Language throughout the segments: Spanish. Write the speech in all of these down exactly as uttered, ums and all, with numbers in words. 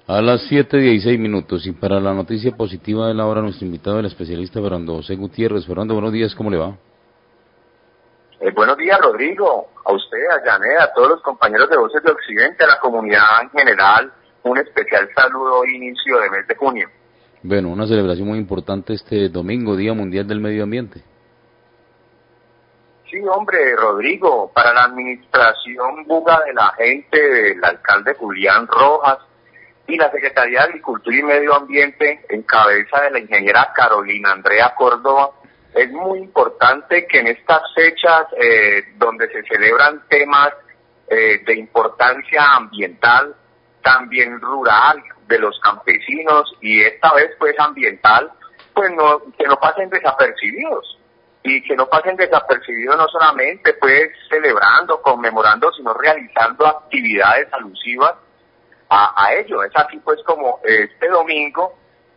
A las siete dieciséis minutos, y para la noticia positiva de la hora, nuestro invitado, el especialista Fernando José Gutiérrez. Fernando, buenos días, ¿cómo le va? Eh, buenos días, Rodrigo, a usted, a Janet, a todos los compañeros de Voces de Occidente, a la comunidad en general, un especial saludo hoy, inicio de mes de junio. Bueno, una celebración muy importante este domingo, Día Mundial del Medio Ambiente. Sí, hombre, Rodrigo, para la administración buga de la gente del alcalde Julián Rojas y la Secretaría de Agricultura y Medio Ambiente, en cabeza de la ingeniera Carolina Andrea Córdoba, es muy importante que en estas fechas eh, donde se celebran temas eh, de importancia ambiental, también rural, de los campesinos, y esta vez pues ambiental, pues no, que no pasen desapercibidos, y que no pasen desapercibidos no solamente pues celebrando, conmemorando, sino realizando actividades alusivas a, a ello. Es así pues como este domingo,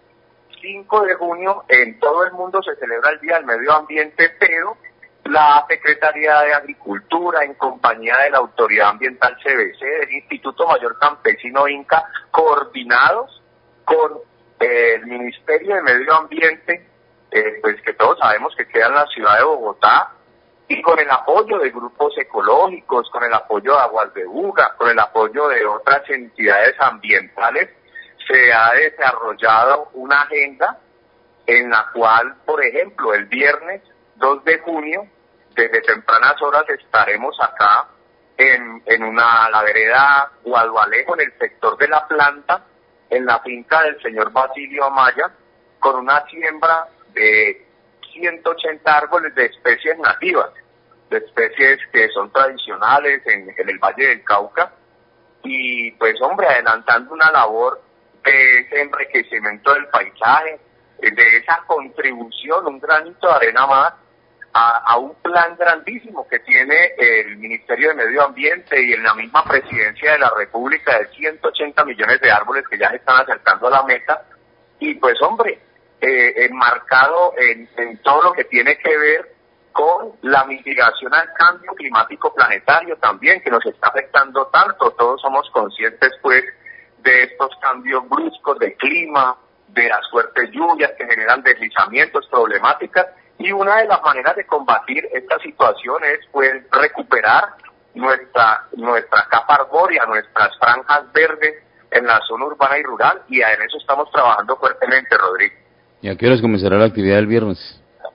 cinco de junio, en todo el mundo se celebra el Día del Medio Ambiente, pero la Secretaría de Agricultura, en compañía de la Autoridad Ambiental C B C, del Instituto Mayor Campesino INCA, coordinados con eh, el Ministerio de Medio Ambiente, eh, pues que todos sabemos que queda en la ciudad de Bogotá, y con el apoyo de grupos ecológicos, con el apoyo de Aguas de Buga, con el apoyo de otras entidades ambientales, se ha desarrollado una agenda en la cual, por ejemplo, el viernes dos de junio, desde tempranas horas estaremos acá en, en una la vereda Guadualejo, en el sector de la planta, en la finca del señor Basilio Amaya, con una siembra de ciento ochenta árboles de especies nativas, de especies que son tradicionales en, en el Valle del Cauca, y pues hombre, adelantando una labor de ese enriquecimiento del paisaje, de esa contribución, un granito de arena más, a, a un plan grandísimo que tiene el Ministerio de Medio Ambiente y en la misma Presidencia de la República, de ciento ochenta millones de árboles que ya se están acercando a la meta, y pues hombre, eh, enmarcado en, en todo lo que tiene que ver con la mitigación al cambio climático planetario también, que nos está afectando tanto. Todos somos conscientes pues de estos cambios bruscos de clima, de las fuertes lluvias que generan deslizamientos, problemáticas, y una de las maneras de combatir esta situación es pues recuperar nuestra nuestra capa arbórea, nuestras franjas verdes en la zona urbana y rural, y en eso estamos trabajando fuertemente, Rodrigo. ¿Y a qué horas comenzará la actividad del viernes?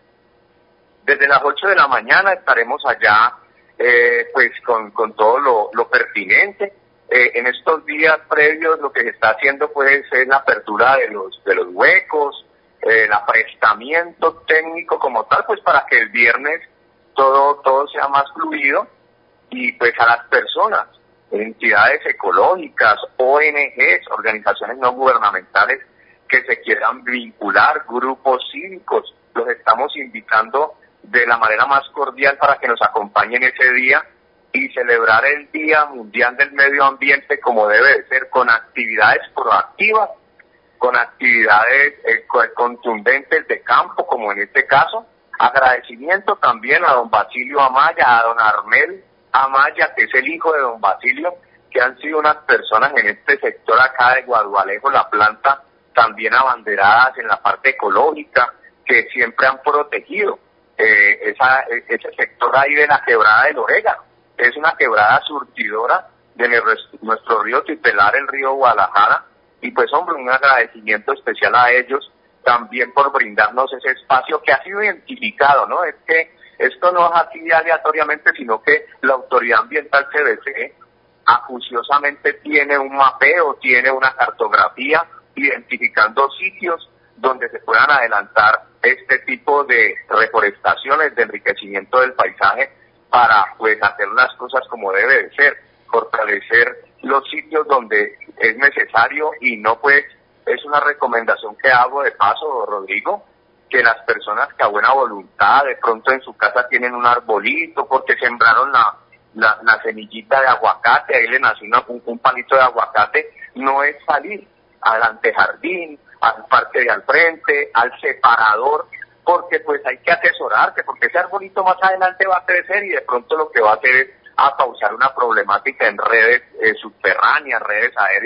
Desde las ocho de la mañana estaremos allá eh, pues con, con todo lo, lo pertinente. Eh, en estos días previos lo que se está haciendo pues es la apertura de los de los huecos, eh, el aprestamiento técnico como tal, pues para que el viernes todo todo sea más fluido, y pues a las personas, entidades ecológicas, O N Ges, organizaciones no gubernamentales que se quieran vincular, grupos cívicos, los estamos invitando de la manera más cordial para que nos acompañen ese día y celebrar el Día Mundial del Medio Ambiente como debe de ser, con actividades proactivas, con actividades eh, contundentes de campo, como en este caso. Agradecimiento también a don Basilio Amaya, a don Armel Amaya, que es el hijo de don Basilio, que han sido unas personas en este sector acá de Guadualejo, la planta, también abanderadas en la parte ecológica, que siempre han protegido eh, esa, ese sector ahí de la quebrada del Orégano. Es una quebrada surtidora de nuestro río titular, el río Guadalajara, y pues hombre, un agradecimiento especial a ellos también por brindarnos ese espacio que ha sido identificado, ¿no? Es que esto no es así aleatoriamente, sino que la Autoridad Ambiental C B C acuciosamente tiene un mapeo, tiene una cartografía identificando sitios donde se puedan adelantar este tipo de reforestaciones, de enriquecimiento del paisaje, para pues hacer las cosas como debe de ser, fortalecer los sitios donde es necesario, y no pues, es una recomendación que hago de paso, Rodrigo, que las personas que a buena voluntad de pronto en su casa tienen un arbolito porque sembraron la, la, la semillita de aguacate, ahí le nació una, un, un palito de aguacate, no es salir al antejardín, al parque de al frente, al separador, porque pues hay que asesorarse, porque ese arbolito más adelante va a crecer y de pronto lo que va a hacer es a causar una problemática en redes eh, subterráneas, redes aéreas,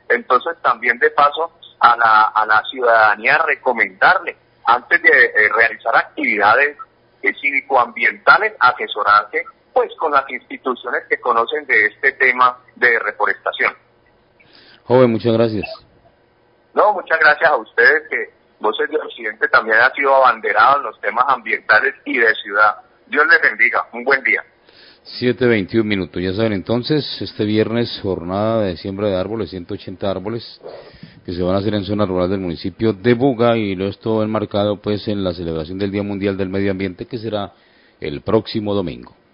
Entonces también de paso a la, a la ciudadanía recomendarle, antes de eh, realizar actividades eh, cívico-ambientales, asesorarse pues con las instituciones que conocen de este tema de reforestación. Joven, muchas gracias. No, muchas gracias a ustedes, que Voces de Occidente también ha sido abanderado en los temas ambientales y de ciudad. Dios les bendiga, un buen día. siete veintiún minutos, ya saben entonces, este viernes jornada de siembra de árboles, ciento ochenta árboles que se van a hacer en zona rural del municipio de Buga, y esto enmarcado pues en la celebración del Día Mundial del Medio Ambiente, que será el próximo domingo.